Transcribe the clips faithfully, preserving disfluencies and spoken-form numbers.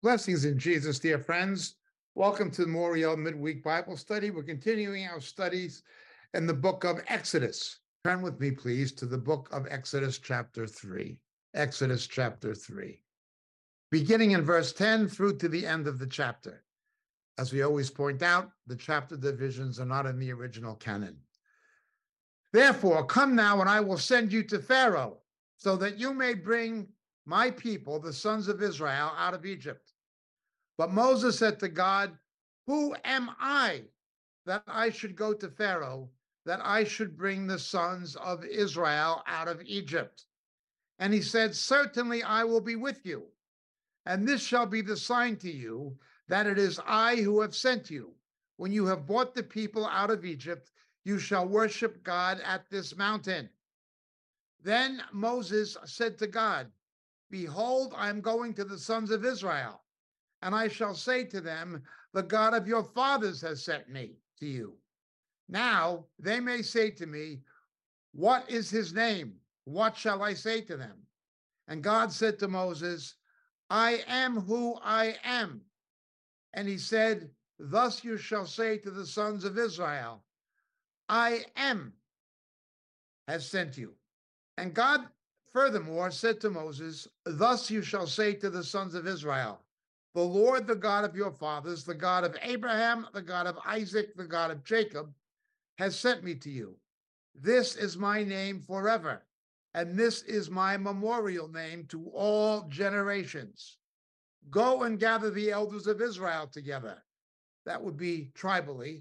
Blessings in Jesus, dear friends. Welcome to the Moriel Midweek Bible Study. We're continuing our studies in the book of Exodus. Turn with me, please, to the book of Exodus, chapter three. Exodus, chapter three. Beginning in verse ten through to the end of the chapter. As we always point out, the chapter divisions are not in the original canon. Therefore, come now, and I will send you to Pharaoh, so that you may bring my people, the sons of Israel, out of Egypt. But Moses said to God, who am I that I should go to Pharaoh, that I should bring the sons of Israel out of Egypt? And he said, certainly I will be with you. And this shall be the sign to you that it is I who have sent you. When you have brought the people out of Egypt, you shall worship God at this mountain. Then Moses said to God, behold, I am going to the sons of Israel, and I shall say to them, the God of your fathers has sent me to you. Now they may say to me, what is his name? What shall I say to them? And God said to Moses, I am who I am. And he said, thus you shall say to the sons of Israel, I am has sent you. And God furthermore said to Moses, thus you shall say to the sons of Israel, the Lord, the God of your fathers, the God of Abraham, the God of Isaac, the God of Jacob, has sent me to you. This is my name forever, and this is my memorial name to all generations. Go and gather the elders of Israel together, that would be tribally,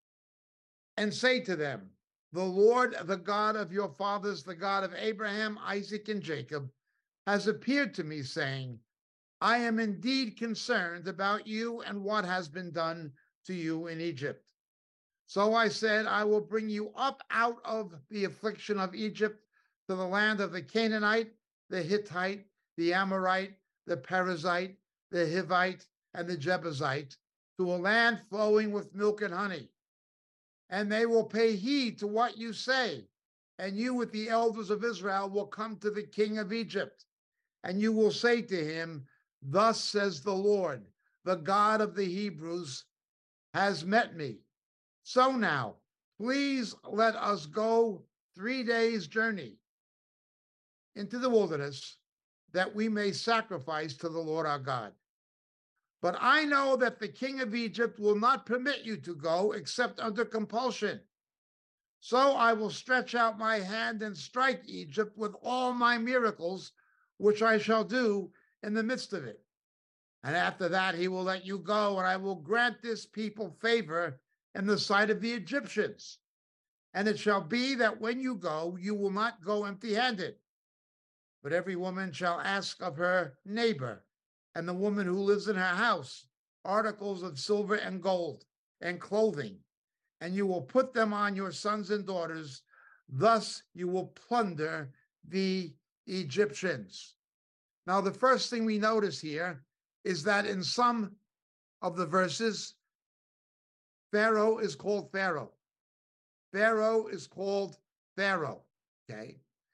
and say to them, the Lord, the God of your fathers, the God of Abraham, Isaac, and Jacob, has appeared to me, saying, I am indeed concerned about you and what has been done to you in Egypt. So I said, I will bring you up out of the affliction of Egypt to the land of the Canaanite, the Hittite, the Amorite, the Perizzite, the Hivite, and the Jebusite, to a land flowing with milk and honey. And they will pay heed to what you say, and you with the elders of Israel will come to the king of Egypt, and you will say to him, thus says the Lord, the God of the Hebrews has met me. So now, please let us go three days' journey into the wilderness, that we may sacrifice to the Lord our God. But I know that the king of Egypt will not permit you to go except under compulsion. So I will stretch out my hand and strike Egypt with all my miracles, which I shall do in the midst of it. And after that, he will let you go, and I will grant this people favor in the sight of the Egyptians. And it shall be that when you go, you will not go empty-handed, but every woman shall ask of her neighbor, and the woman who lives in her house, articles of silver and gold and clothing, and you will put them on your sons and daughters. Thus you will plunder the Egyptians. Now, the first thing we notice here is that in some of the verses, Pharaoh is called Pharaoh. Pharaoh is called Pharaoh, okay?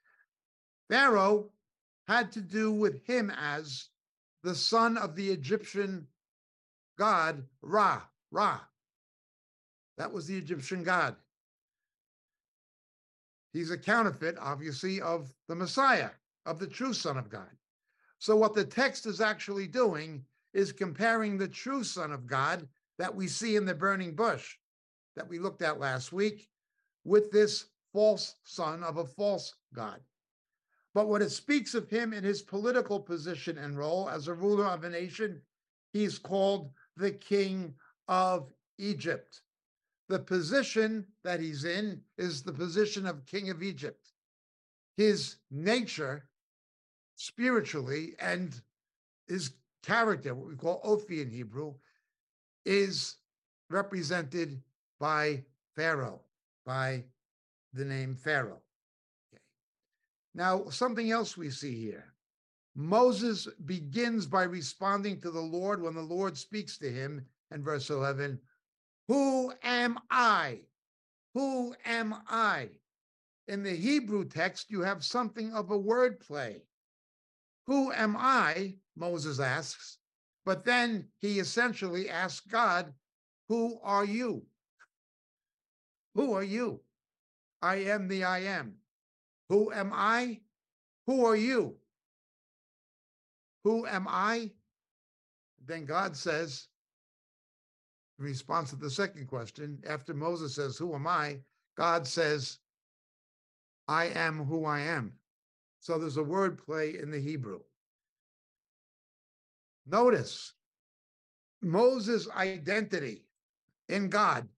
Pharaoh had to do with him as the son of the Egyptian god Ra, Ra. That was the Egyptian god. He's a counterfeit, obviously, of the Messiah, of the true Son of God. So what the text is actually doing is comparing the true Son of God that we see in the burning bush that we looked at last week with this false son of a false god. But when it speaks of him in his political position and role as a ruler of a nation, he's called the king of Egypt. The position that he's in is the position of king of Egypt. His nature, spiritually, and his character, what we call Ophi in Hebrew, is represented by Pharaoh, by the name Pharaoh. Okay. Now, something else we see here. Moses begins by responding to the Lord when the Lord speaks to him in verse eleven. Who am I? Who am I? In the Hebrew text, you have something of a word play. Who am I, Moses asks, But then he essentially asked God, who are you? Who are you? I am the I am. Who am I? Who are you? Who am I? Then God says, in response to the second question, after Moses says, who am I? God says, I am who I am. So there's a word play in the Hebrew. Notice Moses' identity in God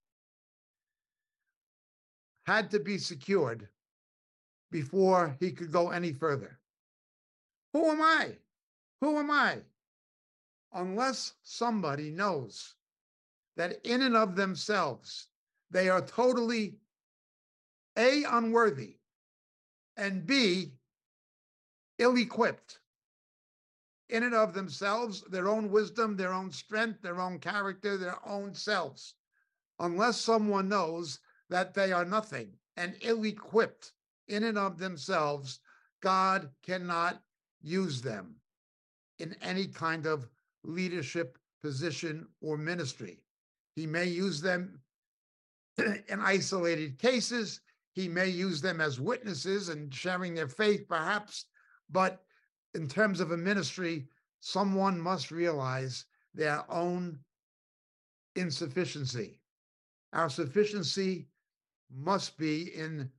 had to be secured before he could go any further. Who am I? Who am I? Unless somebody knows that in and of themselves, they are totally A, unworthy, and B, ill-equipped. In and of themselves, their own wisdom, their own strength, their own character, their own selves. Unless someone knows that they are nothing and ill-equipped in and of themselves, God cannot use them in any kind of leadership position or ministry. He may use them in isolated cases. He may use them as witnesses and sharing their faith, perhaps. But in terms of a ministry, someone must realize their own insufficiency. Our sufficiency must be in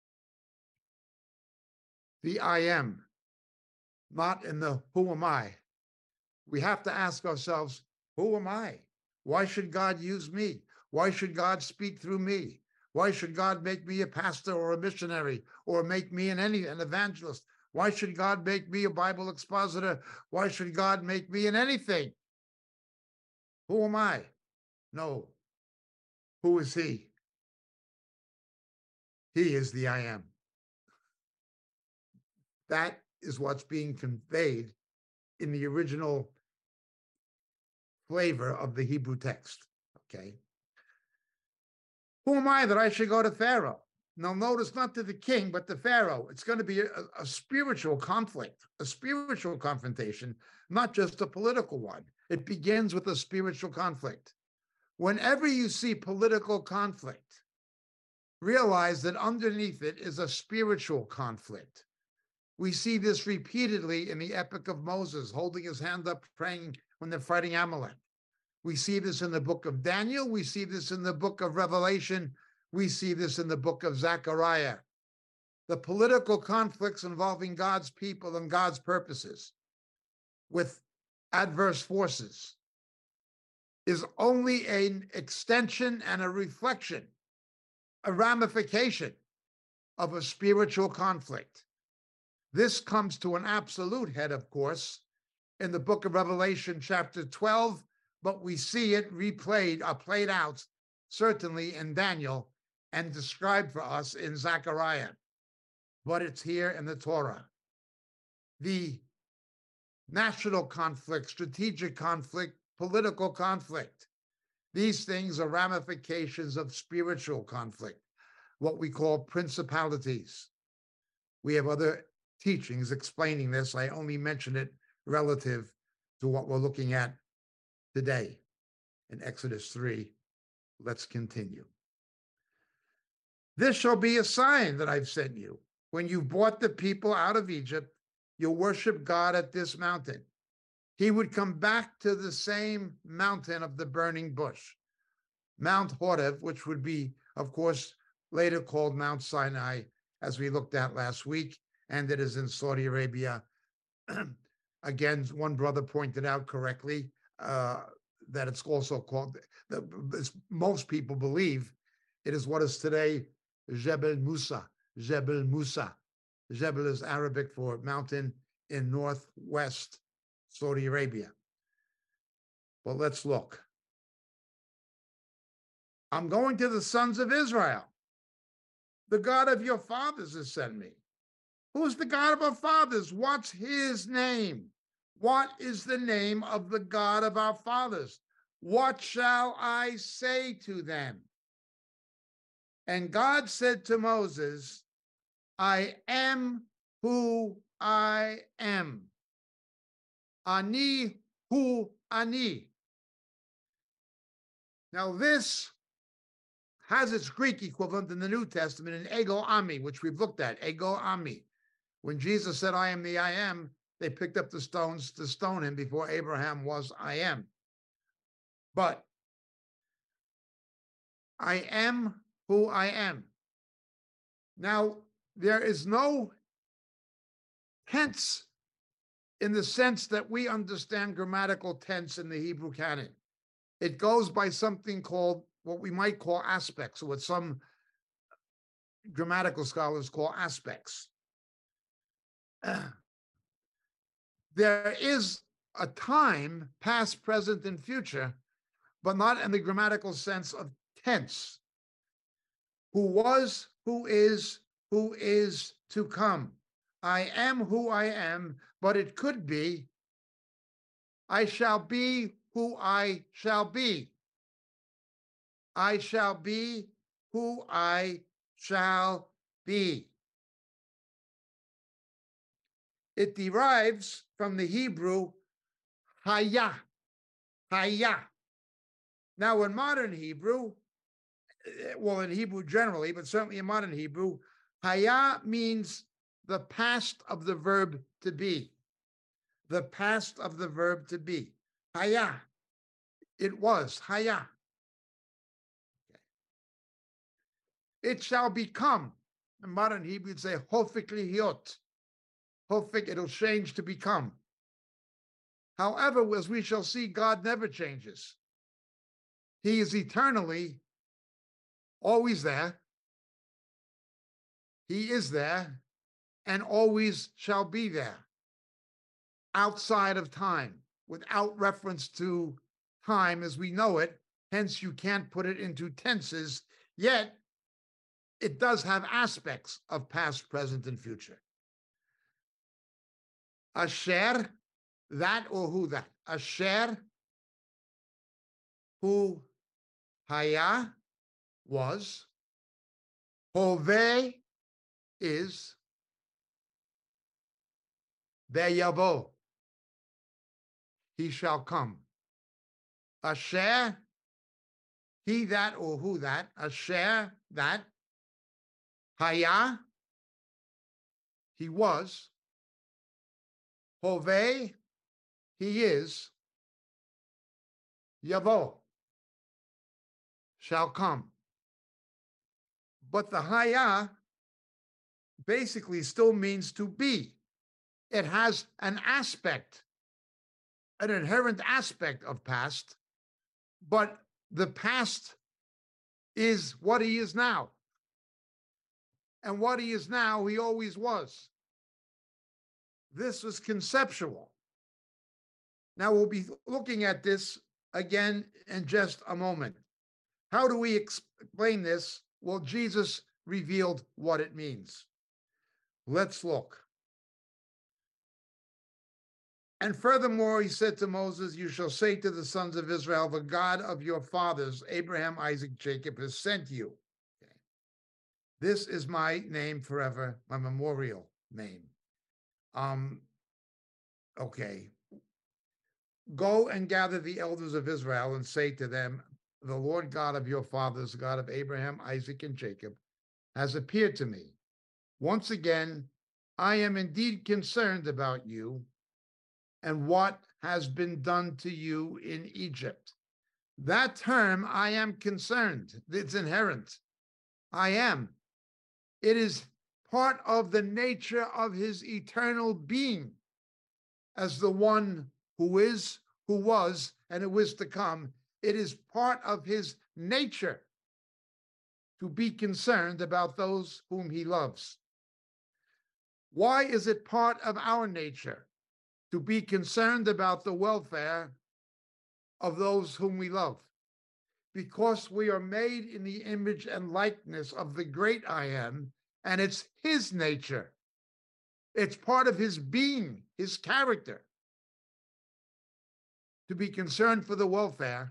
the I am, not in the who am I. We have to ask ourselves, who am I? Why should God use me? Why should God speak through me? Why should God make me a pastor or a missionary or make me an any an evangelist? Why should God make me a Bible expositor? Why should God make me in anything? Who am I? No. Who is he? He is the I am. That is what's being conveyed in the original flavor of the Hebrew text, okay? Who am I that I should go to Pharaoh? Now, notice not to the king, but to Pharaoh. It's going to be a, a spiritual conflict, a spiritual confrontation, not just a political one. It begins with a spiritual conflict. Whenever you see political conflict, realize that underneath it is a spiritual conflict. We see this repeatedly in the epic of Moses, holding his hand up, praying when they're fighting Amalek. We see this in the book of Daniel. We see this in the book of Revelation. We see this in the book of Zechariah. The political conflicts involving God's people and God's purposes with adverse forces is only an extension and a reflection, a ramification of a spiritual conflict. This comes to an absolute head, of course, in the book of Revelation, chapter twelve, but we see it replayed, or played out, certainly in Daniel, and described for us in Zechariah. But it's here in the Torah. The national conflict, strategic conflict, political conflict. These things are ramifications of spiritual conflict, what we call principalities. We have other teachings explaining this. I only mention it relative to what we're looking at today in Exodus three. Let's continue. This shall be a sign that I've sent you. When you brought the people out of Egypt, you'll worship God at this mountain. He would come back to the same mountain of the burning bush, Mount Horeb, which would be, of course, later called Mount Sinai, as we looked at last week, and it is in Saudi Arabia. Again, one brother pointed out correctly uh, that it's also called, the, most people believe it is what is today Jebel Musa, Jebel Musa. Jebel is Arabic for mountain in northwest Saudi Arabia. But let's look. I'm going to the sons of Israel. The God of your fathers has sent me. Who's the God of our fathers? What's his name? What is the name of the God of our fathers? What shall I say to them? And God said to Moses, I am who I am. Ani hu ani. Now this has its Greek equivalent in the New Testament in ego ami, which we've looked at, ego ami. When Jesus said, I am the I am, they picked up the stones to stone him before Abraham was I am. But I am who I am. Now, there is no tense in the sense that we understand grammatical tense in the Hebrew canon. It goes by something called what we might call aspects, or what some grammatical scholars call aspects. Uh, there is a time, past, present, and future, but not in the grammatical sense of tense. Who was, who is, who is to come. I am who I am, but it could be, I shall be who I shall be. I shall be who I shall be. It derives from the Hebrew haya, haya. Now, in modern Hebrew, well, in Hebrew generally, but certainly in modern Hebrew, haya means the past of the verb to be. The past of the verb to be. Haya. It was. Haya. It shall become. In modern Hebrew, you'd say hofik lihiot. Hofik, it'll change to become. However, as we shall see, God never changes. He is eternally always there. He is there and always shall be there, outside of time, without reference to time as we know it. Hence, you can't put it into tenses, yet it does have aspects of past, present, and future. Asher, that or who that. Asher, who haya, was. Hove, is. Beyavo, he shall come. Asher, he that or who that. Asher, that. Haya, he was. Hove, he is. Yavo, shall come. But the haya basically still means to be. It has an aspect, an inherent aspect of past, but the past is what he is now. And what he is now, he always was. This is conceptual. Now we'll be looking at this again in just a moment. How do we explain this? Well, Jesus revealed what it means. Let's look. And furthermore, he said to Moses, you shall say to the sons of Israel, the God of your fathers, Abraham, Isaac, Jacob, has sent you. Okay. This is my name forever, my memorial name. Um, okay. Go and gather the elders of Israel and say to them, the Lord God of your fathers, God of Abraham, Isaac, and Jacob, has appeared to me. Once again, I am indeed concerned about you and what has been done to you in Egypt. That term, I am concerned, it's inherent. I am. It is part of the nature of his eternal being as the one who is, who was, and who is to come. It is part of his nature to be concerned about those whom he loves. Why is it part of our nature to be concerned about the welfare of those whom we love? Because we are made in the image and likeness of the great I am, and it's his nature. It's part of his being, his character, to be concerned for the welfare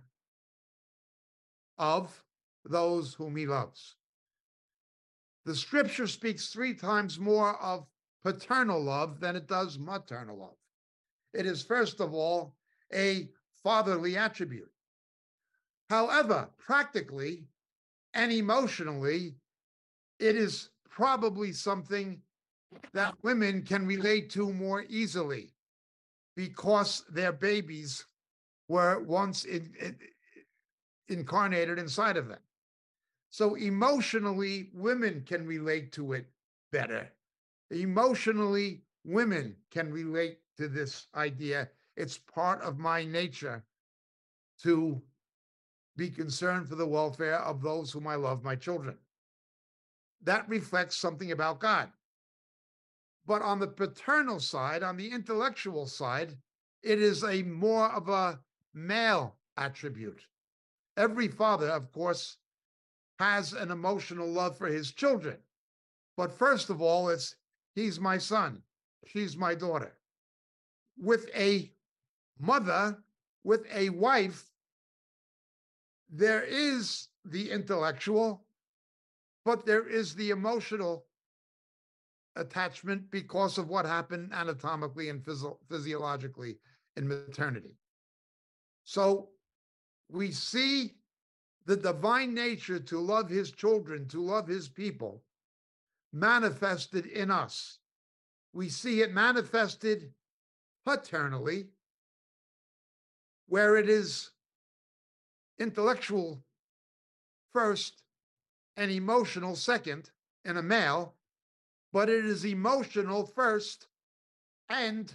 of those whom he loves. The scripture speaks three times more of paternal love than it does maternal love. It is, first of all, a fatherly attribute. However, practically and emotionally, it is probably something that women can relate to more easily because their babies were once in, in, incarnated inside of them. So emotionally, women can relate to it better. Emotionally, women can relate to this idea. It's part of my nature to be concerned for the welfare of those whom I love, my children. That reflects something about God. But on the paternal side, on the intellectual side, it is a more of a male attribute. Every father, of course, has an emotional love for his children. But first of all, it's he's my son, she's my daughter. With a mother, with a wife, there is the intellectual, but there is the emotional attachment because of what happened anatomically and physio- physiologically in maternity. So we see the divine nature to love his children, to love his people, manifested in us. We see it manifested paternally, where it is intellectual first and emotional second in a male, but it is emotional first and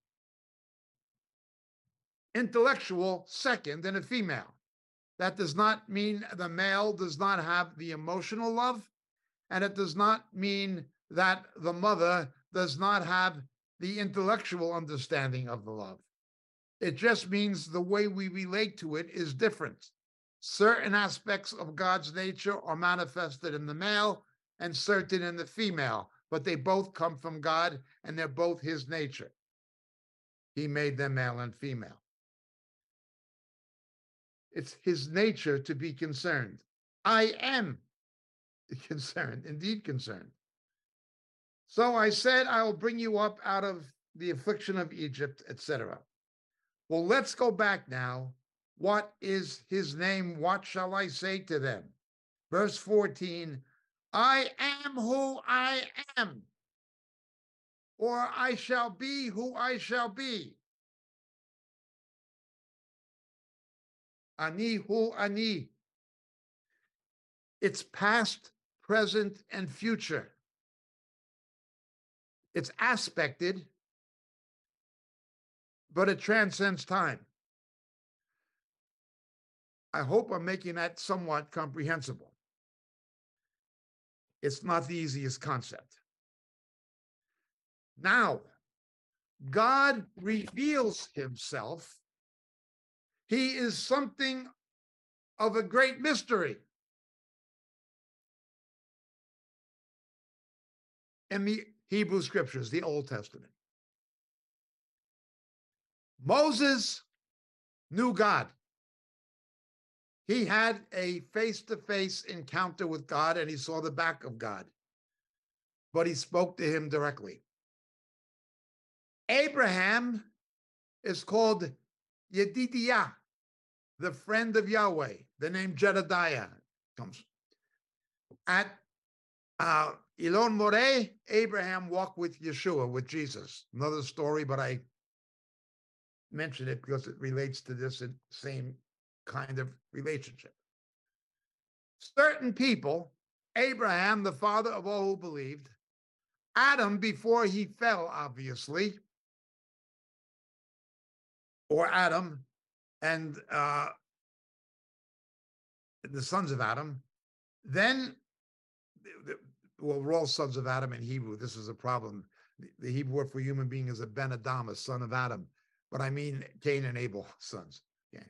intellectual second in a female. That does not mean the male does not have the emotional love, and it does not mean that the mother does not have the intellectual understanding of the love. It just means the way we relate to it is different. Certain aspects of God's nature are manifested in the male and certain in the female, but they both come from God and they're both his nature. He made them male and female. It's his nature to be concerned. I am concerned, indeed concerned. So I said, I will bring you up out of the affliction of Egypt, et cetera. Well, let's go back now. What is his name? What shall I say to them? Verse fourteen, I am who I am, or I shall be who I shall be. Ani hu ani. It's past, present, and future. It's aspected, but it transcends time. I hope I'm making that somewhat comprehensible. It's not the easiest concept. Now, God reveals himself. He is something of a great mystery. In the Hebrew scriptures, the Old Testament, Moses knew God. He had a face-to-face encounter with God and he saw the back of God, but he spoke to him directly. Abraham is called Yedidiah, the friend of Yahweh. The name Jedediah comes. At uh, Elon Moreh, Abraham walked with Yeshua, with Jesus. Another story, but I mention it because it relates to this same kind of relationship. Certain people, Abraham, the father of all who believed, Adam before he fell, obviously, or Adam and uh, the sons of Adam, then, well, we're all sons of Adam in Hebrew. This is a problem. The Hebrew word for human being is a Ben Adam, a son of Adam. But I mean Cain and Abel sons. Okay.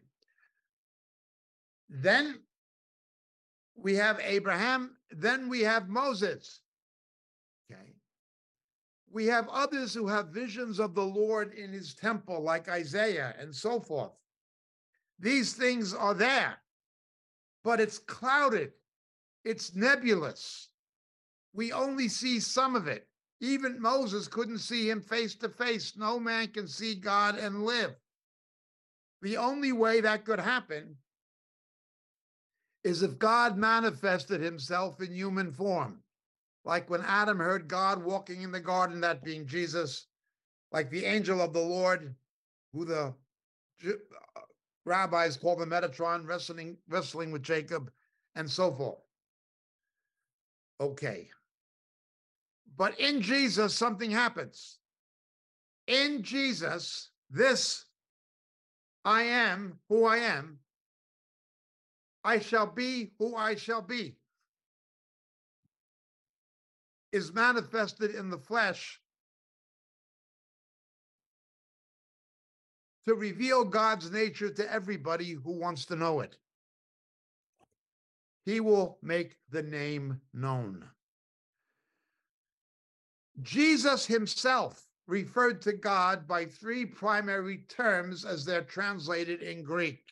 Then we have Abraham. Then we have Moses. Okay. We have others who have visions of the Lord in his temple, like Isaiah and so forth. These things are there, but it's clouded. It's nebulous. We only see some of it. Even Moses couldn't see him face to face. No man can see God and live. The only way that could happen is if God manifested himself in human form. Like when Adam heard God walking in the garden, that being Jesus, like the angel of the Lord, who the rabbis call the Metatron, wrestling, wrestling with Jacob, and so forth. Okay. But in Jesus, something happens. In Jesus, this I am who I am, I shall be who I shall be, is manifested in the flesh to reveal God's nature to everybody who wants to know it. He will make the name known. Jesus himself referred to God by three primary terms as they're translated in Greek.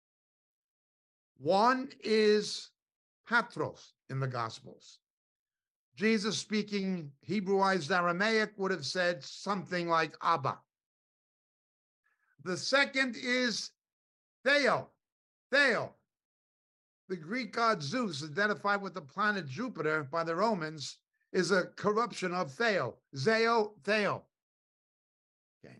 One is patros in the Gospels. Jesus, speaking Hebraized Aramaic, would have said something like Abba. The second is Theo, Theo. The Greek god Zeus, identified with the planet Jupiter by the Romans, is a corruption of Theo, Zeo, Theo. Okay.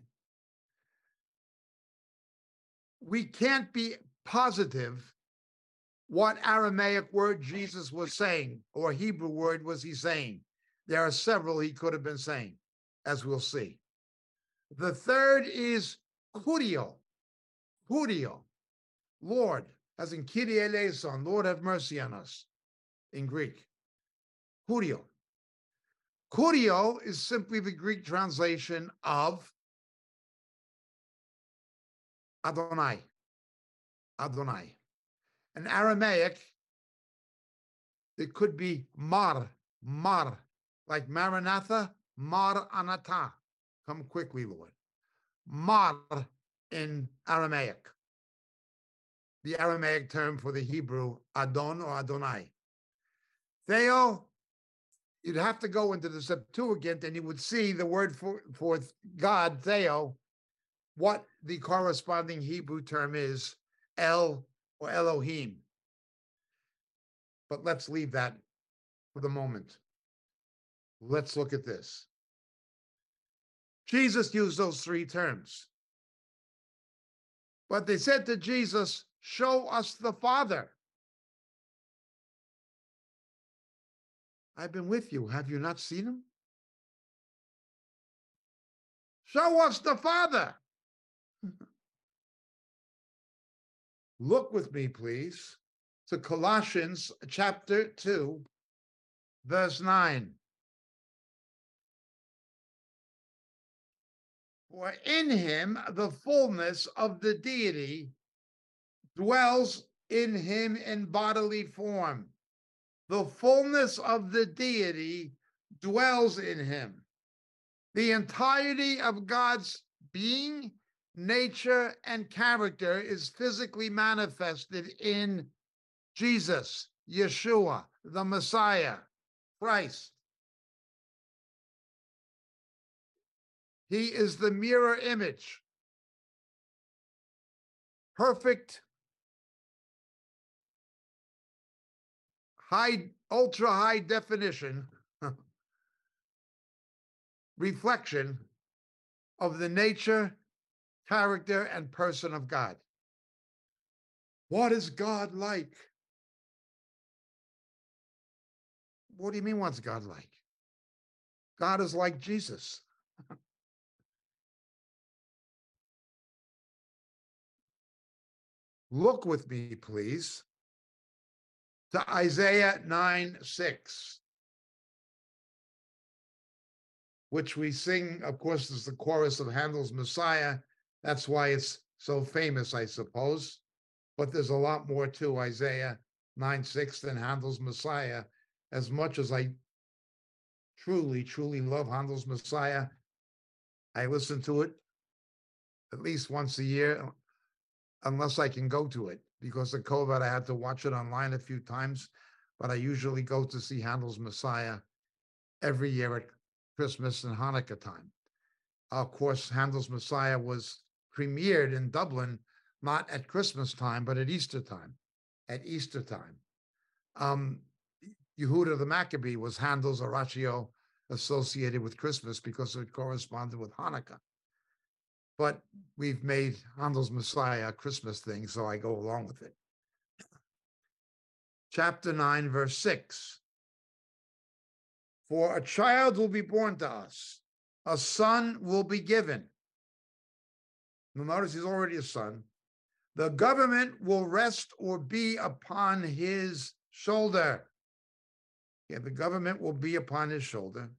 We can't be positive what Aramaic word Jesus was saying, or Hebrew word was he saying. There are several he could have been saying, as we'll see. The third is Kurio, Kurio, Lord, as in Kyrie eleison, Lord have mercy on us, in Greek. Kurio. Kurio is simply the Greek translation of Adonai, Adonai. In Aramaic, it could be Mar, Mar, like Maranatha, Mar Anata, come quickly, Lord. Mar in Aramaic, the Aramaic term for the Hebrew Adon or Adonai. Theo, you'd have to go into the Septuagint and you would see the word for, for God, Theo, what the corresponding Hebrew term is, El or Elohim. But let's leave that for the moment. Let's look at this. Jesus used those three terms. But they said to Jesus, show us the Father. I've been with you. Have you not seen him? Show us the Father. Look with me, please, to Colossians chapter two, verse nine. For in him the fullness of the deity dwells in him in bodily form. The fullness of the deity dwells in him. The entirety of God's being, nature, and character is physically manifested in Jesus, Yeshua, the Messiah, Christ. He is the mirror image, perfect, high, ultra high definition reflection of the nature, character, and person of God. What is God like? What do you mean, what's God like? God is like Jesus. Look with me, please, to Isaiah nine six, which we sing, of course, is the chorus of Handel's Messiah. That's why it's so famous, I suppose. But there's a lot more to Isaiah nine six than Handel's Messiah. As much as I truly, truly love Handel's Messiah, I listen to it at least once a year, unless I can go to it. Because of COVID, I had to watch it online a few times, but I usually go to see Handel's Messiah every year at Christmas and Hanukkah time. Of course, Handel's Messiah was premiered in Dublin not at Christmas time, but at Easter time. At Easter time. Um, Yehuda the Maccabee was Handel's Oratio associated with Christmas because it corresponded with Hanukkah. But we've made Handel's Messiah a Christmas thing, so I go along with it. Chapter nine, verse six. For a child will be born to us, a son will be given. You'll notice he's already a son. The government will rest or be upon his shoulder. Yeah, the government will be upon his shoulder.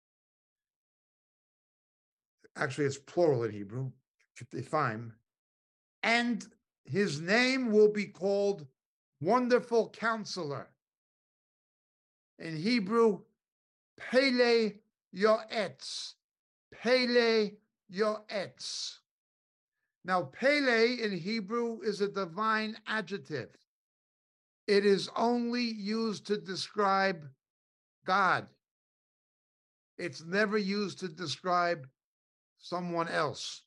Actually, it's plural in Hebrew, Ketifim. And his name will be called Wonderful Counselor. In Hebrew, Pele Yoetz. Pele Yoetz. Now, Pele in Hebrew is a divine adjective. It is only used to describe God. It's never used to describe someone else.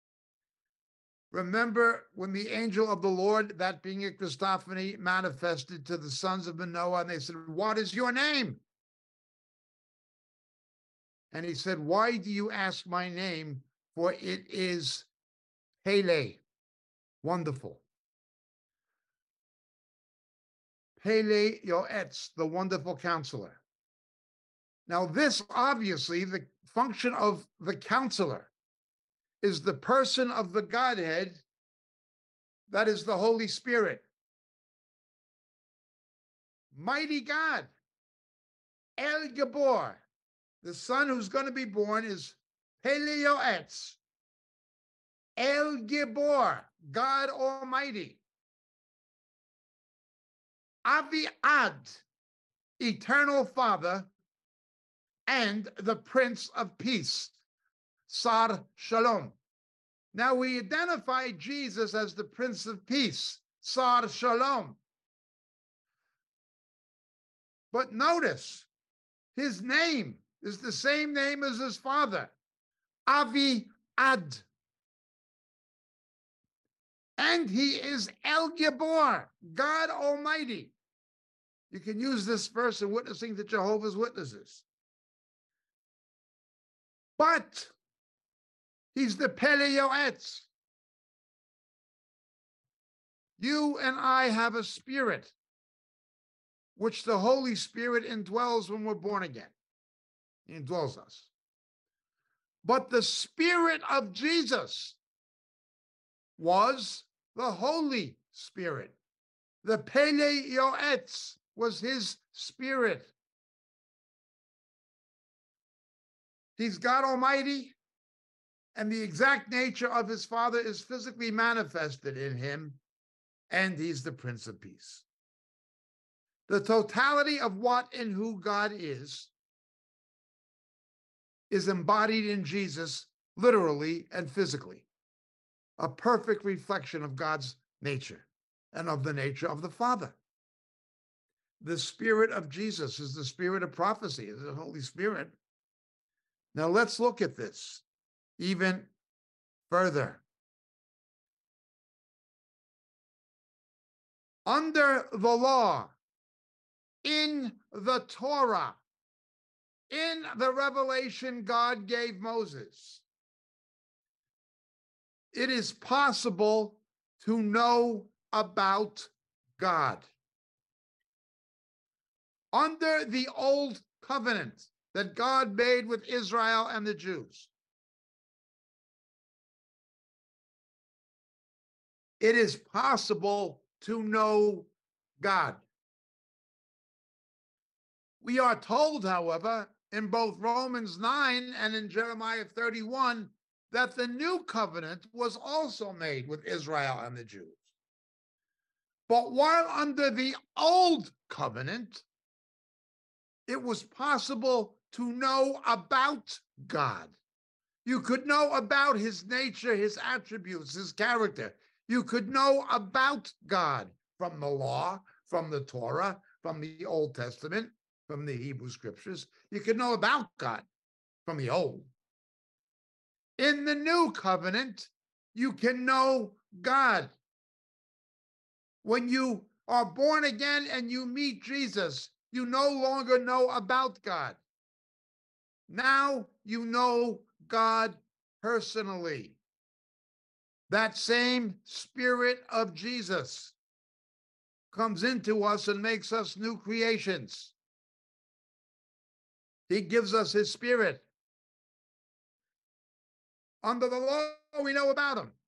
Remember when the angel of the Lord, that being a Christophany, manifested to the sons of Manoah, and they said, "What is your name?" And he said, "Why do you ask my name? For it is Pele, wonderful. Pele Yoetz, the wonderful counselor." Now, this obviously, the function of the counselor is the person of the Godhead, that is the Holy Spirit. Mighty God, El Gabor, the son who's going to be born is Pele Yoetz, El Gibor, God Almighty. Avi Ad, Eternal Father, and the Prince of Peace, Sar Shalom. Now we identify Jesus as the Prince of Peace, Sar Shalom. But notice, his name is the same name as his father, Avi Ad. And he is El Gibor, God Almighty. You can use this verse in witnessing to Jehovah's Witnesses. But he's the Pele Yoetz. You and I have a spirit, which the Holy Spirit indwells when we're born again. He indwells us. But the Spirit of Jesus was the Holy Spirit. The Pele Yoetz was his spirit. He's God Almighty, and the exact nature of his Father is physically manifested in him, and he's the Prince of Peace. The totality of what and who God is, is embodied in Jesus, literally and physically. A perfect reflection of God's nature and of the nature of the Father. The Spirit of Jesus is the spirit of prophecy, is the Holy Spirit. Now let's look at this even further. Under the law, in the Torah, in the revelation God gave Moses, it is possible to know about God. Under the old covenant that God made with Israel and the Jews, it is possible to know God. We are told, however, in both Romans nine and in Jeremiah thirty-one, that the new covenant was also made with Israel and the Jews. But while under the old covenant, it was possible to know about God. You could know about his nature, his attributes, his character. You could know about God from the law, from the Torah, from the Old Testament, from the Hebrew Scriptures. You could know about God from the Old. In the new covenant, you can know God When you are born again and you meet Jesus, you no longer know about God. Now you know God personally. That same Spirit of Jesus comes into us and makes us new creations. He gives us his Spirit. Under the law, we know about him.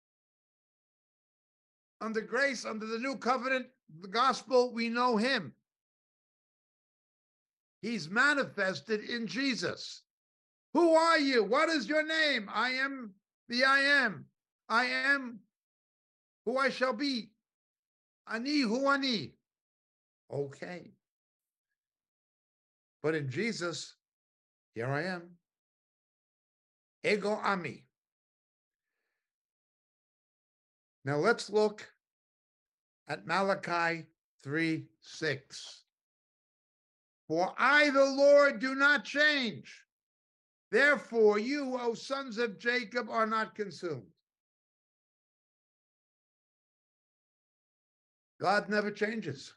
Under grace, under the new covenant, the gospel, we know him. He's manifested in Jesus. Who are you? What is your name? I am the I am. I am who I shall be. Ani hu ani. Okay. But in Jesus, here I am. Ego ami. Now let's look at Malachi three six. For I, the Lord, do not change. Therefore, you, O sons of Jacob, are not consumed. God never changes.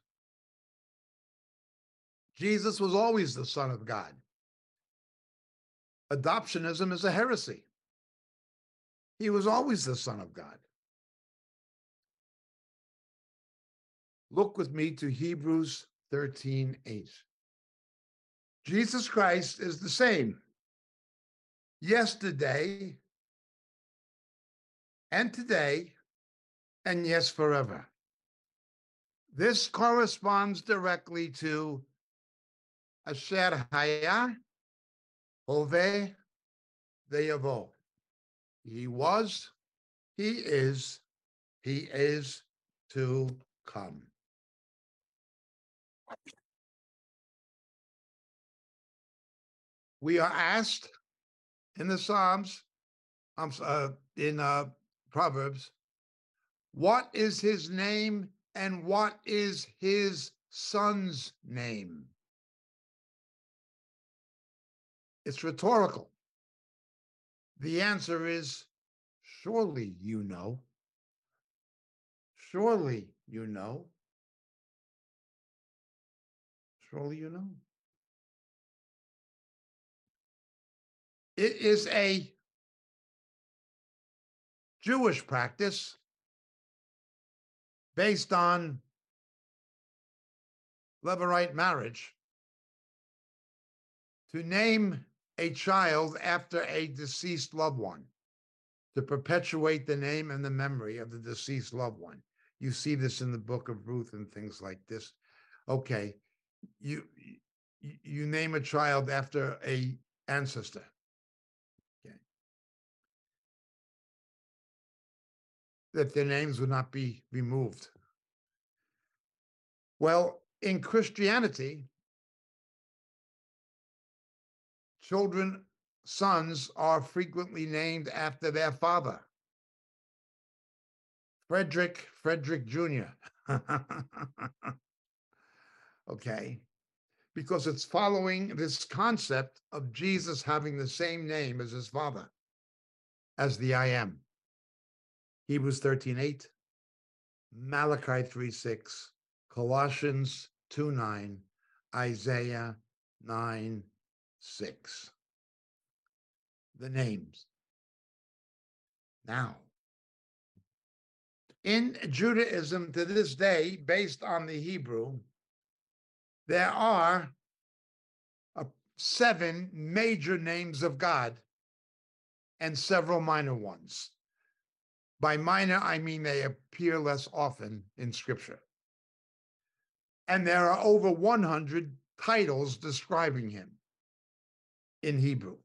Jesus was always the Son of God. Adoptionism is a heresy. He was always the Son of God. Look with me to Hebrews thirteen eight. Jesus Christ is the same yesterday and today and yes, forever. This corresponds directly to Asher Haya, Hove, Deyavo. He was, he is, he is to come. We are asked in the Psalms, um, uh, in uh, Proverbs, what is his name and what is his son's name? It's rhetorical. The answer is, surely you know. Surely you know. Surely you know. It is a Jewish practice based on Levirate marriage to name a child after a deceased loved one, to perpetuate the name and the memory of the deceased loved one. You see this in the book of Ruth and things like this. Okay, you you name a child after a ancestor. Okay, that their names would not be removed. Well, in Christianity, children, sons are frequently named after their father. Frederick, Frederick Junior Okay, because it's following this concept of Jesus having the same name as his father, as the I am. Hebrews thirteen eight, Malachi three six, Colossians two nine, Isaiah nine six. The names. Now, in Judaism to this day, based on the Hebrew, there are uh, seven major names of God and several minor ones. By minor, I mean they appear less often in Scripture. And there are over one hundred titles describing him in Hebrew.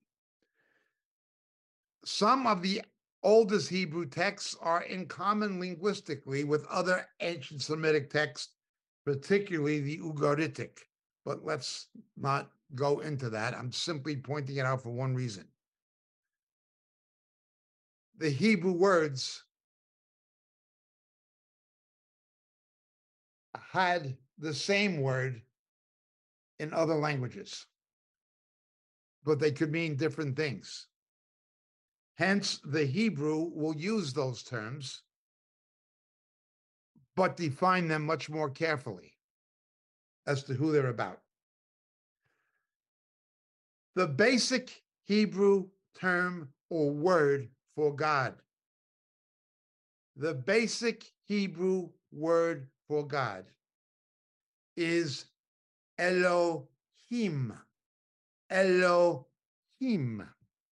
Some of the oldest Hebrew texts are in common linguistically with other ancient Semitic texts, particularly the Ugaritic. But let's not go into that. I'm simply pointing it out for one reason. The Hebrew words had the same word in other languages, but they could mean different things. Hence, the Hebrew will use those terms, but define them much more carefully as to who they're about. The basic Hebrew term or word for God. The basic Hebrew word for God is Elohim. Elohim.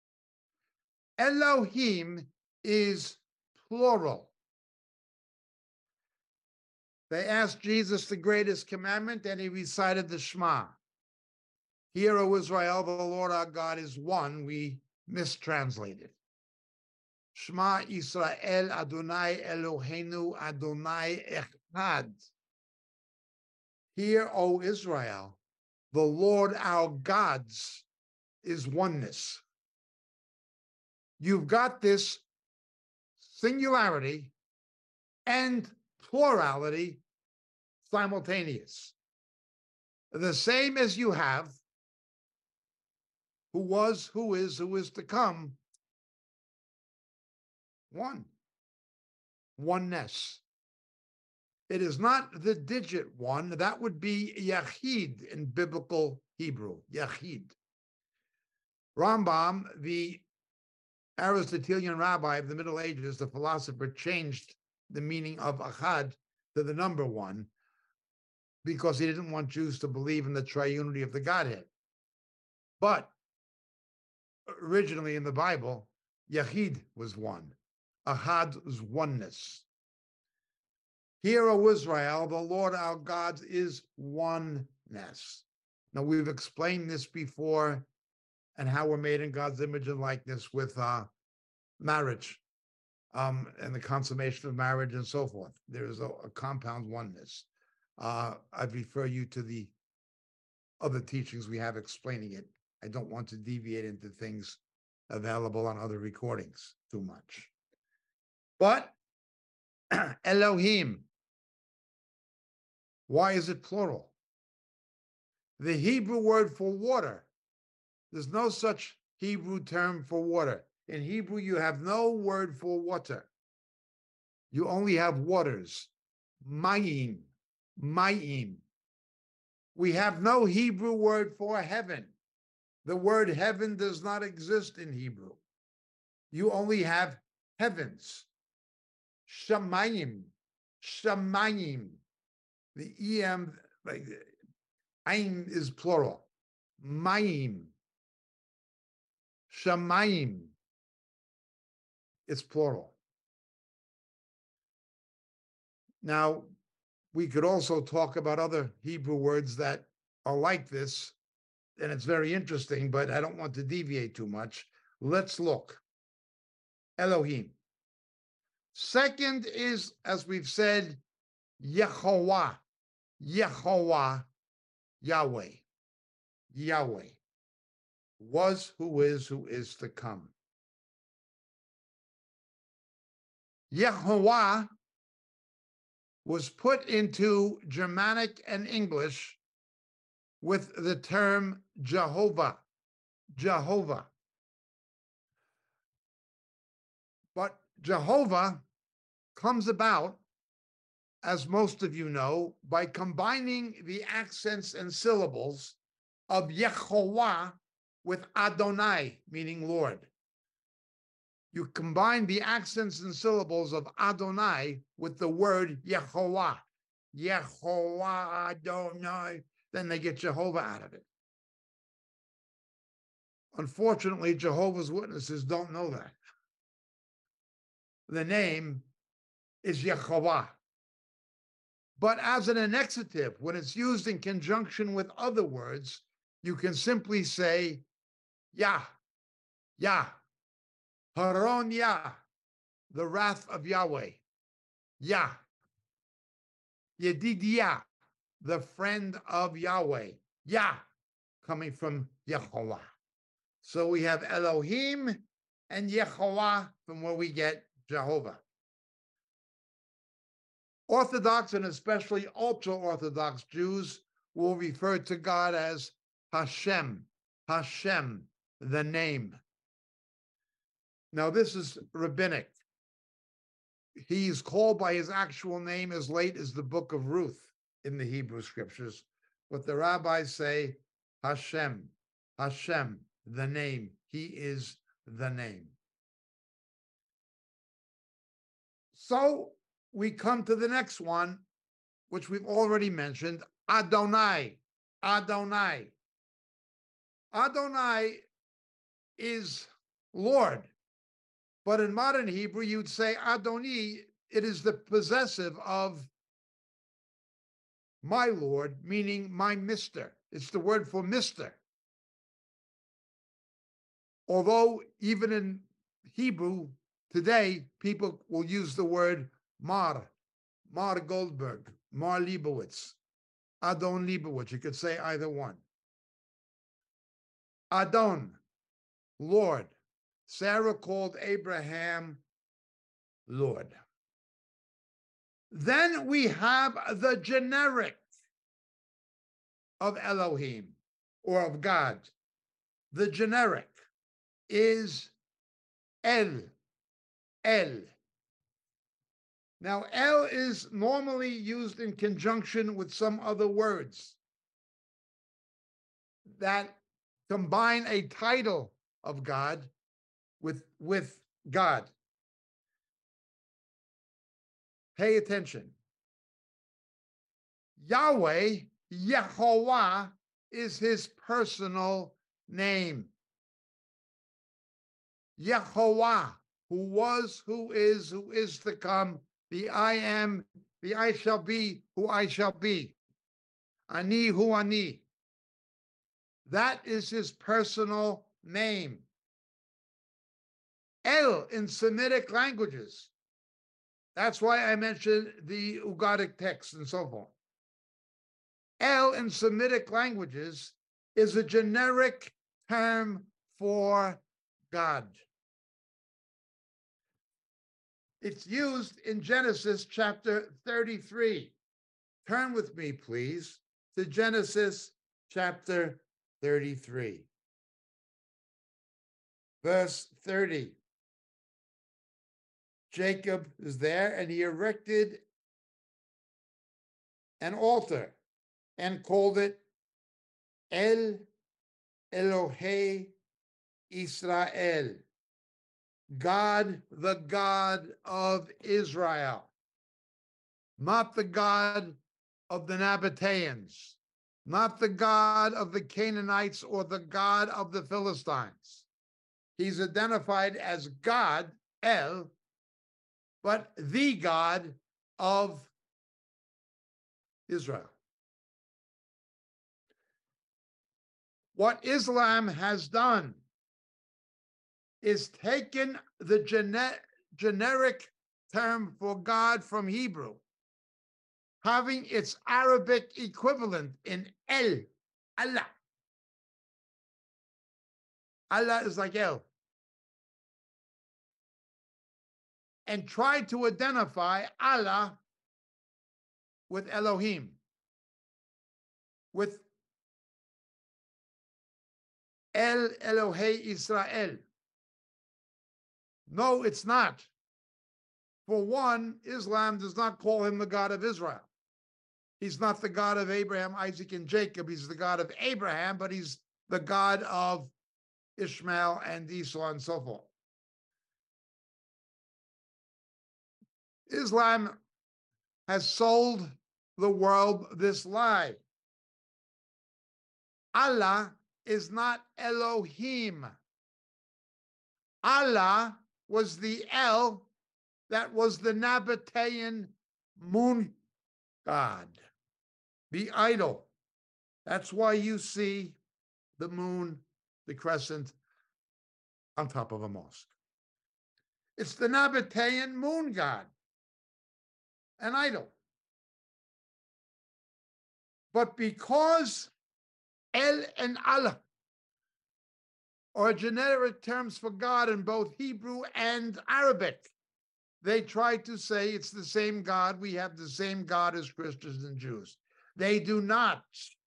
Elohim is plural. They asked Jesus the greatest commandment, and he recited the Shema. Hear, O Israel, the Lord our God is one. We mistranslated. Shema Yisrael Adonai Eloheinu Adonai Echad. Hear, O Israel, the Lord our God's is oneness. You've got this singularity and plurality simultaneous. The same as you have who was, who is, who is to come, one, oneness. It is not the digit one. That would be Yachid in biblical Hebrew, Yachid. Rambam, the Aristotelian rabbi of the Middle Ages, the philosopher, changed the meaning of Achad to the number one because he didn't want Jews to believe in the triunity of the Godhead. But originally in the Bible, Yachid was one. Ahad was oneness. Hear, O Israel, the Lord our God is oneness. Now, we've explained this before and how we're made in God's image and likeness with uh, marriage um, and the consummation of marriage and so forth. There is a, a compound oneness. Uh, I'd refer you to the other teachings we have explaining it. I don't want to deviate into things available on other recordings too much. But Elohim, why is it plural? The Hebrew word for water, there's no such Hebrew term for water. In Hebrew, you have no word for water. You only have waters, mayim, mayim. We have no Hebrew word for heaven. The word heaven does not exist in Hebrew. You only have heavens. Shamayim, shamayim. The em, like aim is plural. Mayim, shamayim. It's plural. Now, we could also talk about other Hebrew words that are like this, and it's very interesting, but I don't want to deviate too much. Let's look. Elohim. Second is, as we've said, Yehovah. Yehovah, Yahweh. Yahweh. Was, who is, who is to come. Yehovah was put into Germanic and English with the term Jehovah, Jehovah. But Jehovah comes about, as most of you know, by combining the accents and syllables of Yehovah with Adonai, meaning Lord. You combine the accents and syllables of Adonai with the word Yehovah. Yehovah Adonai. Then they get Jehovah out of it. Unfortunately, Jehovah's Witnesses don't know that. The name is Yehovah. But as an annexative, when it's used in conjunction with other words, you can simply say Yah, Yah, Haron Yah, the wrath of Yahweh, Yah, Yedidiah, the friend of Yahweh, Yah, coming from Yehovah. So we have Elohim and Yehovah, from where we get Jehovah. Orthodox and especially ultra-Orthodox Jews will refer to God as Hashem, Hashem, the name. Now, this is rabbinic. he's called by his actual name as late as the book of Ruth in the Hebrew scriptures. But the rabbis say Hashem, Hashem, the name. He is the name. So we come to the next one, which we've already mentioned, Adonai. Adonai. Adonai is Lord. But in modern Hebrew, you'd say Adoni, it is the possessive of my Lord, meaning my mister. It's the word for mister. Although even in Hebrew today, people will use the word Mar, Mar Goldberg, Mar Leibowitz, Adon Leibowitz. You could say either one. Adon, Lord. Sarah called Abraham Lord. Then we have the generic of Elohim or of God. The generic is El. El. Now, El is normally used in conjunction with some other words that combine a title of God with, with God. Pay attention. Yahweh, Yehovah, is his personal name. Yehovah, who was, who is, who is to come, the I am, the I shall be, who I shall be. Ani hu ani. That is his personal name. El in Semitic languages. That's why I mentioned the Ugaritic text and so forth. El in Semitic languages is a generic term for God. It's used in Genesis chapter thirty-three. Turn with me, please, to Genesis chapter thirty-three. Verse thirty. Jacob is there, and he erected an altar and called it El Elohe Israel, God, the God of Israel, not the God of the Nabateans, not the God of the Canaanites or the God of the Philistines. He's identified as God, El, but the God of Israel. What Islam has done is taken the gene- generic term for God from Hebrew, having its Arabic equivalent in El, Allah. Allah is like El. And tried to identify Allah with Elohim, with El Elohe Israel. No, it's not. For one, Islam does not call him the God of Israel. He's not the God of Abraham, Isaac, and Jacob. He's the God of Abraham, but he's the God of Ishmael and Esau and so forth. Islam has sold the world this lie. Allah is not Elohim. Allah was the El that was the Nabatean moon god, the idol. That's why you see the moon, the crescent, on top of a mosque. It's the Nabatean moon god, an idol. But because El and Allah are generic terms for God in both Hebrew and Arabic, they try to say it's the same God. We have the same God as Christians and Jews. They do not.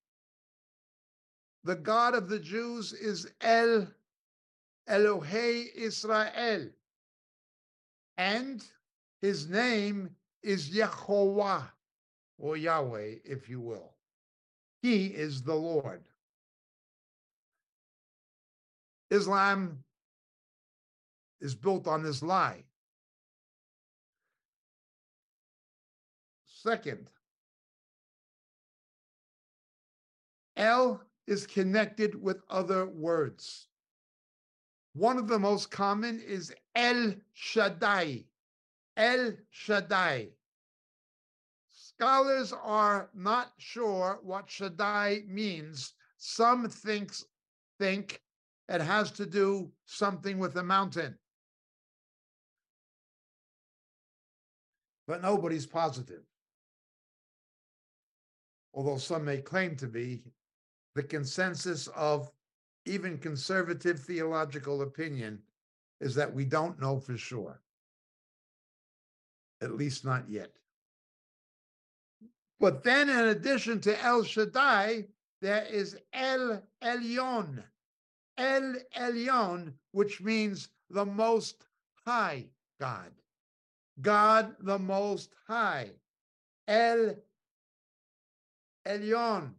The God of the Jews is El Elohe Israel. And His name is Yehovah, or Yahweh, if you will. He is the Lord. Islam is built on this lie. Second, El is connected with other words. One of the most common is El Shaddai. El Shaddai. Scholars are not sure what Shaddai means. Some thinks, think it has to do something with a mountain. But nobody's positive. Although some may claim to be, the consensus of even conservative theological opinion is that we don't know for sure. At least not yet. But then in addition to El Shaddai, there is El Elyon. El Elyon, which means the Most High God. God the Most High. El Elyon.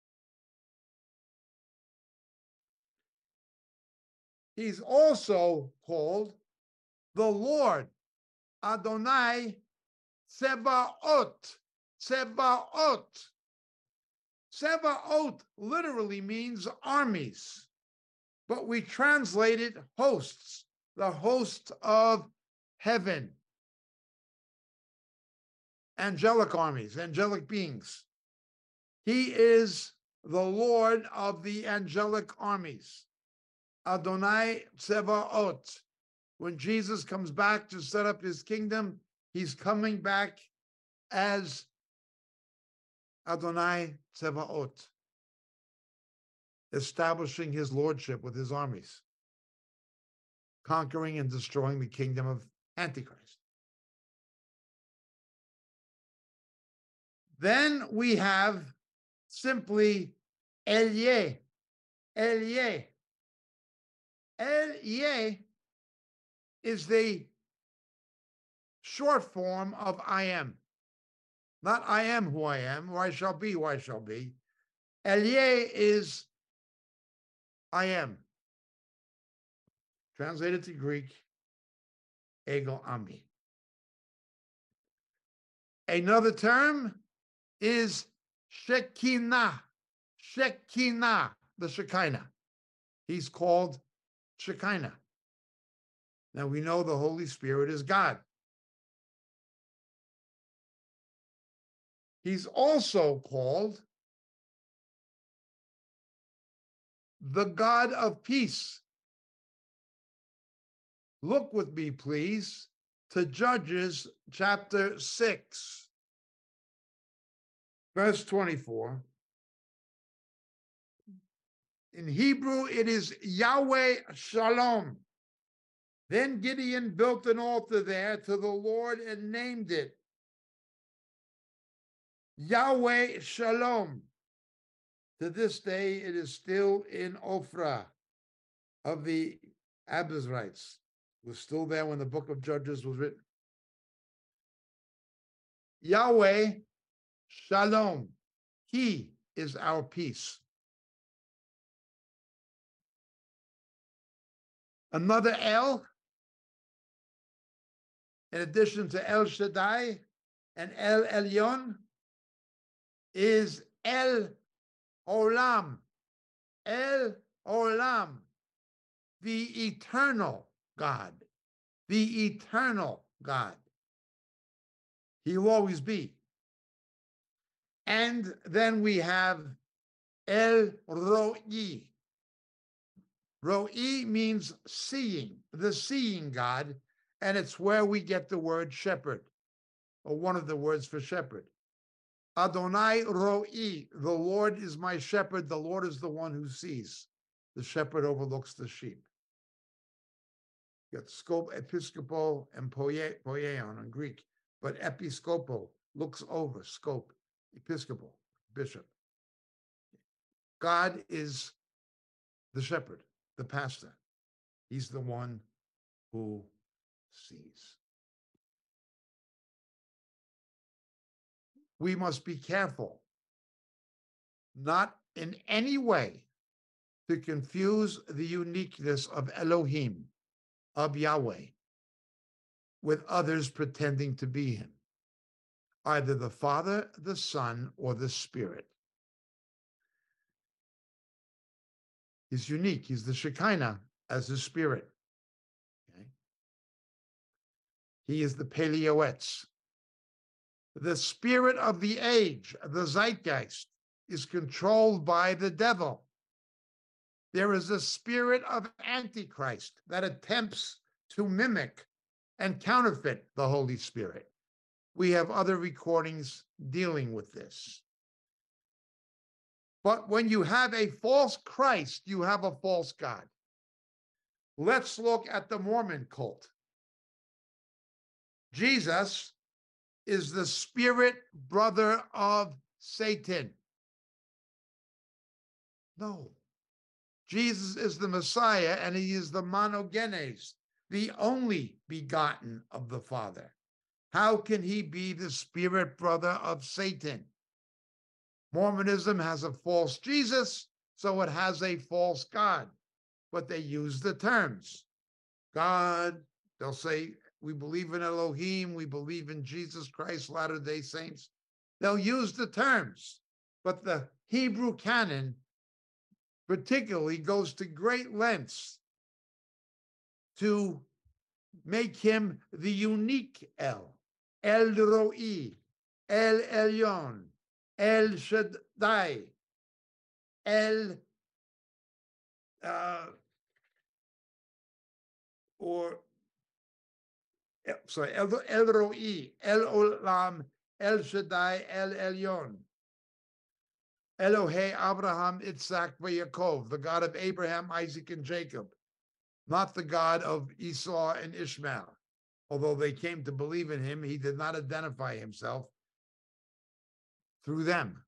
He's also called the Lord, Adonai Tsebaot. Tsebaot. Tsebaot literally means armies, but we translate it hosts, the host of heaven. Angelic armies, angelic beings. He is the Lord of the angelic armies. Adonai Tsebaot. When Jesus comes back to set up his kingdom, he's coming back as Adonai Tsebaot, establishing his lordship with his armies, conquering and destroying the kingdom of Antichrist. Then we have simply Elie, Elie. Elie is the short form of I am. Not I am who I am, or I shall be who I shall be. Elie is I am. Translated to Greek, ego ami. Another term is Shekinah. Shekinah, the Shekinah. He's called Shekinah. Now we know the Holy Spirit is God. He's also called the God of peace. Look with me, please, to Judges chapter six, verse twenty-four. In Hebrew, it is Yahweh Shalom. Then Gideon built an altar there to the Lord and named it Yahweh Shalom. To this day, it is still in Ophrah of the Abiezrites. It was still there when the book of Judges was written. Yahweh Shalom. He is our peace. Another El, in addition to El Shaddai and El Elyon, is El Olam. El Olam, the eternal God. The eternal God. He'll always be. And then we have El Roi. Roi means seeing, the seeing God, and it's where we get the word shepherd, or one of the words for shepherd. Adonai Roi, the Lord is my shepherd, the Lord is the one who sees. The shepherd overlooks the sheep. You got scope, episcopo, and poie, poieon in Greek, but episcopo looks over, scope, episcopal, bishop. God is the shepherd, the pastor. He's the one who sees. we must be careful not in any way to confuse the uniqueness of Elohim, of Yahweh, with others pretending to be him, either the Father, the Son, or the Spirit. He's unique. He's the Shekinah as the Spirit. Okay? He is the Peleoetz. The spirit of the age, the zeitgeist, is controlled by the devil. There is a spirit of Antichrist that attempts to mimic and counterfeit the Holy Spirit. We have other recordings dealing with this. But when you have a false Christ, you have a false God. Let's look at the Mormon cult. Jesus is the spirit brother of Satan. No. Jesus is the Messiah, and he is the monogenes, the only begotten of the Father. How can he be the spirit brother of Satan? Mormonism has a false Jesus, so it has a false God. But they use the terms. God, they'll say, we believe in Elohim, we believe in Jesus Christ, Latter-day Saints. They'll use the terms, but the Hebrew canon particularly goes to great lengths to make him the unique El, El Roi, El Elyon, El Shaddai, El, uh, or, sorry, El, El Roi, El Olam, El Shaddai, El Elyon. Elohe Abraham, Yitzhak, Yaakov, the God of Abraham, Isaac, and Jacob, not the God of Esau and Ishmael. Although they came to believe in him, he did not identify himself through them.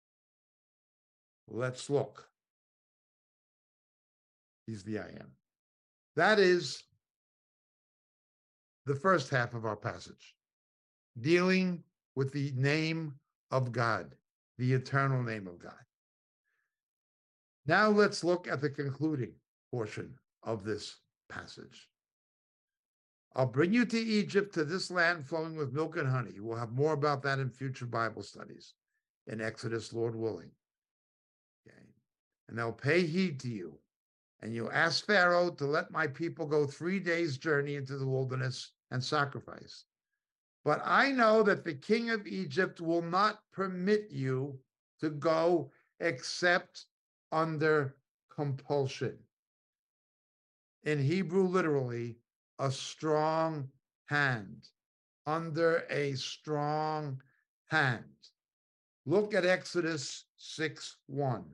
Let's look. He's the I Am. That is the first half of our passage, dealing with the name of God, the eternal name of God. Now let's look at the concluding portion of this passage. I'll bring you to Egypt, to this land flowing with milk and honey. We'll have more about that in future Bible studies in Exodus, Lord willing. Okay. And they'll pay heed to you. And you ask Pharaoh to let my people go three days' journey into the wilderness and sacrifice. But I know that the king of Egypt will not permit you to go except under compulsion. In Hebrew, literally, a strong hand, under a strong hand. Look at Exodus six one.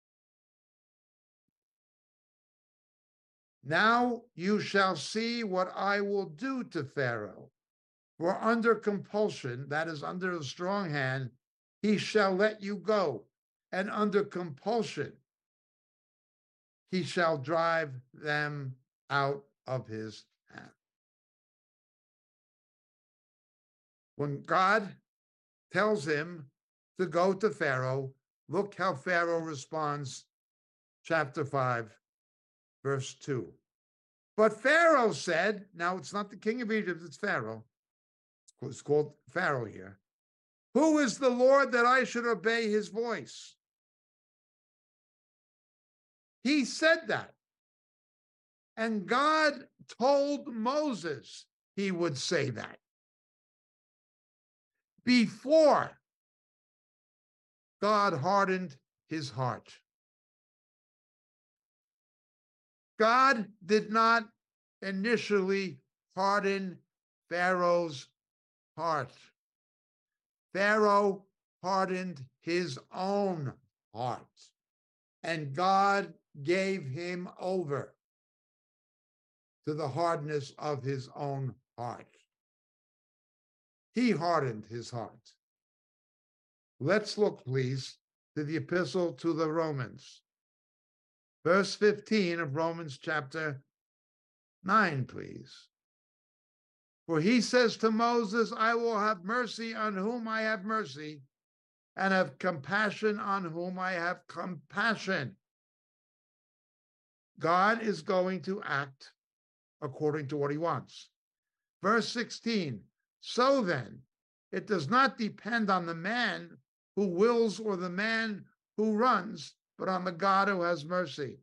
Now you shall see what I will do to Pharaoh. For under compulsion, that is under a strong hand, he shall let you go. And under compulsion, he shall drive them out of his hand. When God tells him to go to Pharaoh, look how Pharaoh responds, chapter five, verse two. But Pharaoh said, now it's not the king of Egypt, it's Pharaoh. It's called Pharaoh here. Who is the Lord that I should obey his voice? He said that. And God told Moses he would say that before God hardened his heart. God did not initially harden Pharaoh's heart. Pharaoh hardened his own heart, and God gave him over to the hardness of his own heart. He hardened his heart. Let's look, please, to the epistle to the Romans. Verse fifteen of Romans chapter nine, please. For he says to Moses, I will have mercy on whom I have mercy, and have compassion on whom I have compassion. God is going to act according to what he wants. Verse sixteen, so then, it does not depend on the man who wills or the man who runs, but on the God who has mercy.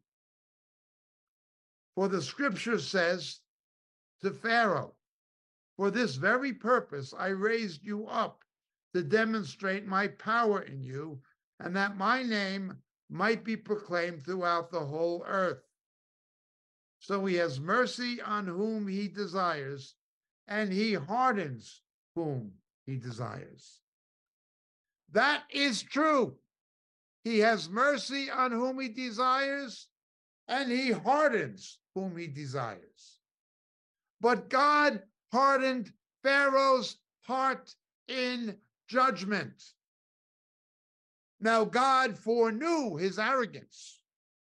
For the scripture says to Pharaoh, for this very purpose I raised you up, to demonstrate my power in you, and that my name might be proclaimed throughout the whole earth. So he has mercy on whom he desires, and he hardens whom he desires. That is true. He has mercy on whom he desires, and he hardens whom he desires. But God hardened Pharaoh's heart in judgment. Now, God foreknew his arrogance.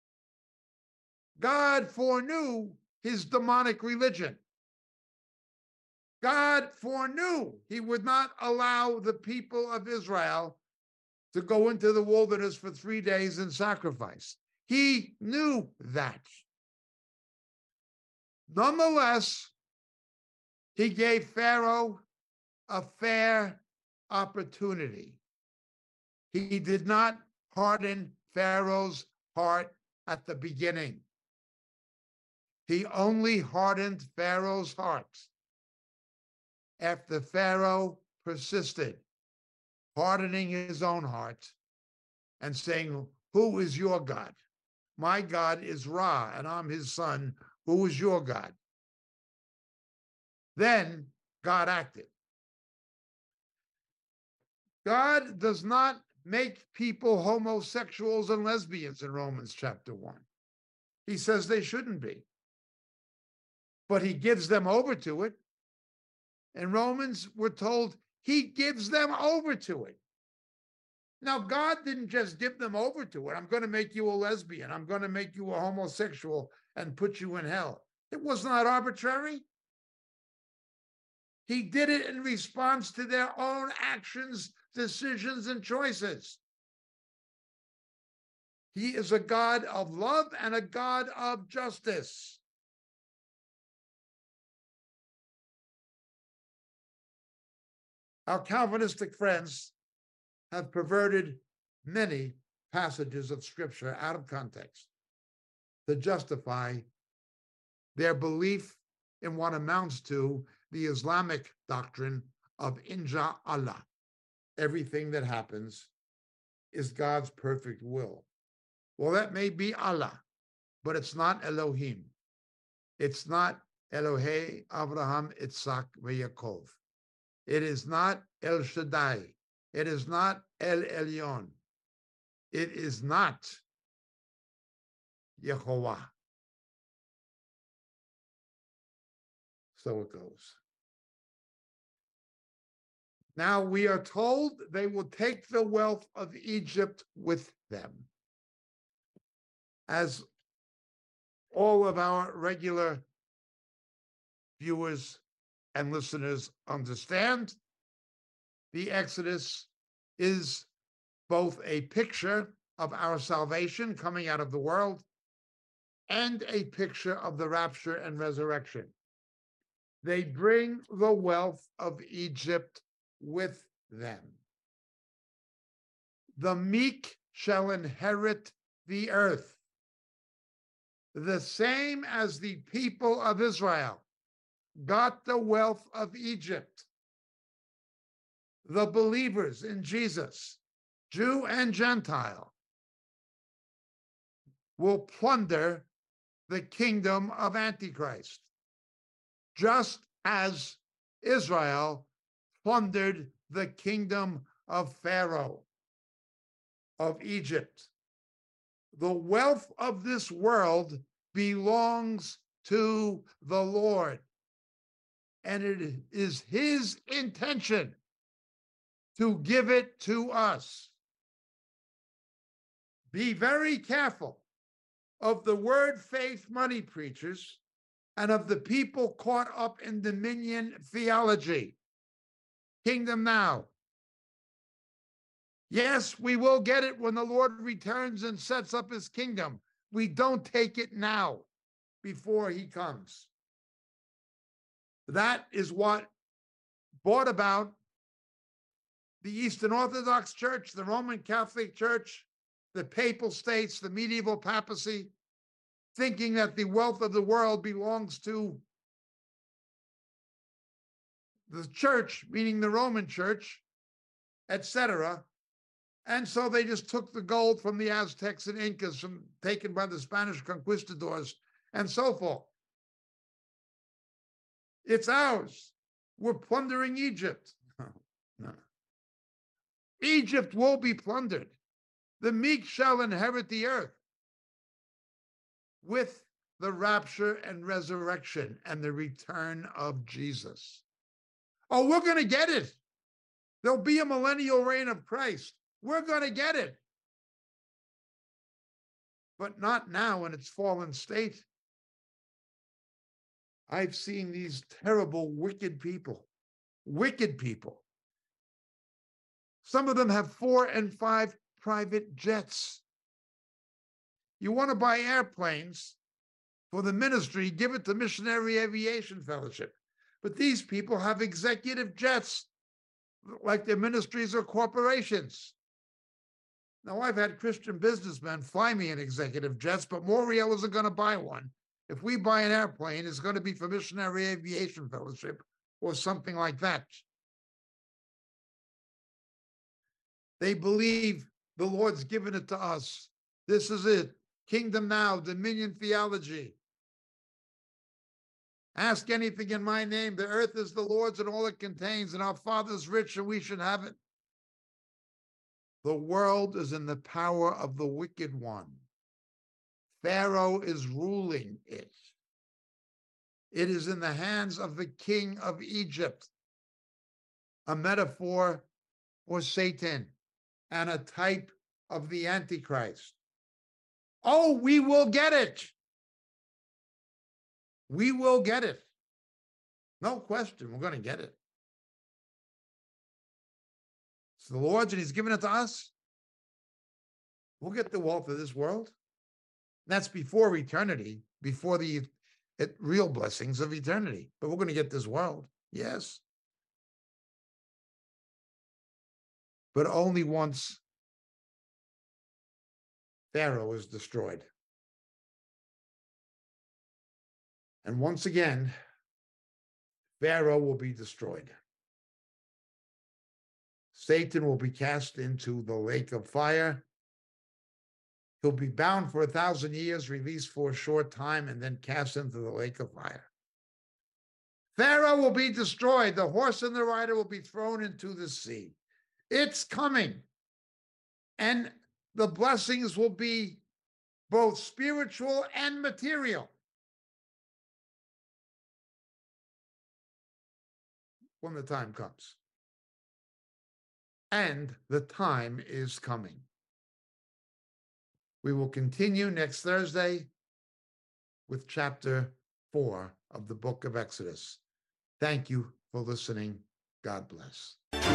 God foreknew his demonic religion. God foreknew he would not allow the people of Israel to go into the wilderness for three days and sacrifice. He knew that. Nonetheless, he gave Pharaoh a fair opportunity. He did not harden Pharaoh's heart at the beginning. He only hardened Pharaoh's heart after Pharaoh persisted, hardening his own heart and saying, who is your God? My God is Ra, and I'm his son. Who is your God? Then God acted. God does not make people homosexuals and lesbians in Romans chapter one. He says they shouldn't be. But he gives them over to it. In Romans, we're told he gives them over to it. Now, God didn't just give them over to it. I'm going to make you a lesbian. I'm going to make you a homosexual and put you in hell. It was not arbitrary. He did it in response to their own actions, decisions, and choices. He is a God of love and a God of justice. Our Calvinistic friends have perverted many passages of Scripture out of context to justify their belief in what amounts to the Islamic doctrine of Insha Allah. Everything that happens is God's perfect will. Well, that may be Allah, but it's not Elohim. It's not Elohei, Abraham, Yitzhak, Yaakov. It is not El Shaddai. It is not El Elyon. It is not Yehovah. So it goes. Now we are told they will take the wealth of Egypt with them. As all of our regular viewers and listeners understand, the Exodus is both a picture of our salvation coming out of the world and a picture of the rapture and resurrection. They bring the wealth of Egypt with them. The meek shall inherit the earth, the same as the people of Israel got the wealth of Egypt. The believers in Jesus, Jew and Gentile, will plunder the kingdom of Antichrist, just as Israel plundered the kingdom of Pharaoh, of Egypt. The wealth of this world belongs to the Lord, and it is his intention to give it to us. Be very careful of the word faith money preachers and of the people caught up in dominion theology. Kingdom now. Yes, we will get it when the Lord returns and sets up his kingdom. We don't take it now before he comes. That is what brought about the Eastern Orthodox Church, the Roman Catholic Church, the Papal States, the medieval papacy, thinking that the wealth of the world belongs to the church, meaning the Roman Church, et cetera. And so they just took the gold from the Aztecs and Incas, from taken by the Spanish conquistadors, and so forth. It's ours. We're plundering Egypt. No, no. Egypt will be plundered. The meek shall inherit the earth with the rapture and resurrection and the return of Jesus. Oh, we're going to get it. There'll be a millennial reign of Christ. We're going to get it. But not now in its fallen state. I've seen these terrible, wicked people, wicked people. Some of them have four and five private jets. You want to buy airplanes for the ministry, give it to Missionary Aviation Fellowship. But these people have executive jets like their ministries or corporations. Now, I've had Christian businessmen fly me in executive jets, but Moriel isn't going to buy one. If we buy an airplane, it's going to be for Missionary Aviation Fellowship or something like that. They believe the Lord's given it to us. This is it. Kingdom now, dominion theology. Ask anything in my name. The earth is the Lord's and all it contains, and our Father's rich, and we should have it. The world is in the power of the wicked one. Pharaoh is ruling it. It is in the hands of the king of Egypt, a metaphor for Satan and a type of the Antichrist. Oh, we will get it. We will get it. No question, we're going to get it. It's the Lord's and he's given it to us. We'll get the wealth of this world. That's before eternity, before the it, real blessings of eternity. But we're going to get this world, yes. But only once Pharaoh is destroyed. And once again, Pharaoh will be destroyed. Satan will be cast into the lake of fire. He'll be bound for a thousand years, released for a short time, and then cast into the lake of fire. Pharaoh will be destroyed. The horse and the rider will be thrown into the sea. It's coming. And the blessings will be both spiritual and material. When the time comes. And the time is coming. We will continue next Thursday with chapter four of the book of Exodus. Thank you for listening. God bless.